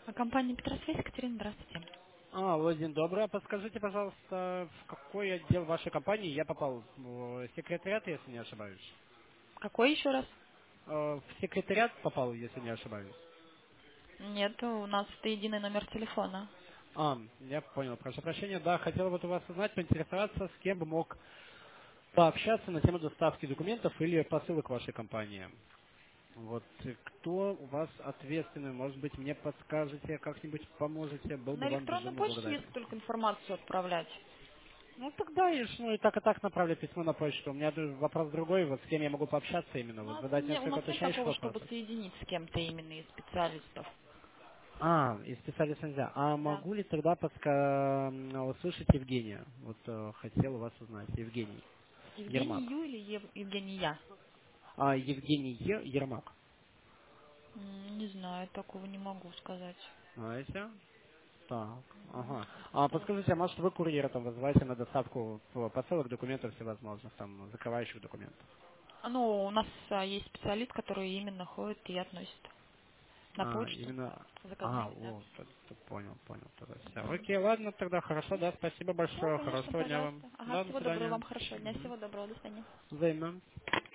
Компания Петросвязь, Екатерина, здравствуйте. Владимир, доброе. Подскажите, пожалуйста, в какой отдел вашей компании я попал? В секретариат, если не ошибаюсь. Какой еще раз? В секретариат попал, если не ошибаюсь. Нет, у нас это единый номер телефона. Я понял. Прошу прощения. Да, хотел вот у вас узнать, поинтересоваться, с кем бы мог пообщаться на тему доставки документов или посылок вашей компании. Вот кто у вас ответственный? Может быть, мне подскажете, как-нибудь поможете? Был бы На вам электронную безумно почту, если благодарен. только информацию отправлять. Ну тогда и так направлю письмо на почту. У меня вопрос другой, вот с кем я могу пообщаться именно, вот задать У несколько нас нет уточняющих такого, чтобы вопросов. соединить с кем-то именно из специалистов. И специалист нельзя. А Да. могу ли тогда услышать Евгения? Вот хотел у вас узнать. Евгений Евгений Ермак. Ю или Евгения? Евгений Ермак. Не знаю, такого не могу сказать. Знаете? Так, ага. Так. Подскажите, а может вы курьера там вызываете на доставку посылок документов всевозможных, там, закрывающих документов? Ну, у нас есть специалист, который именно ходит и относит на почту Именно... заказные, да. Понял тогда все. Окей, ладно, тогда хорошо, да, спасибо Все, большое, конечно, хорошего дня вам. пожалуйста. Ага, Да, до всего доброго свидания. вам, хорошего дня, всего доброго, до свидания. Взаимно.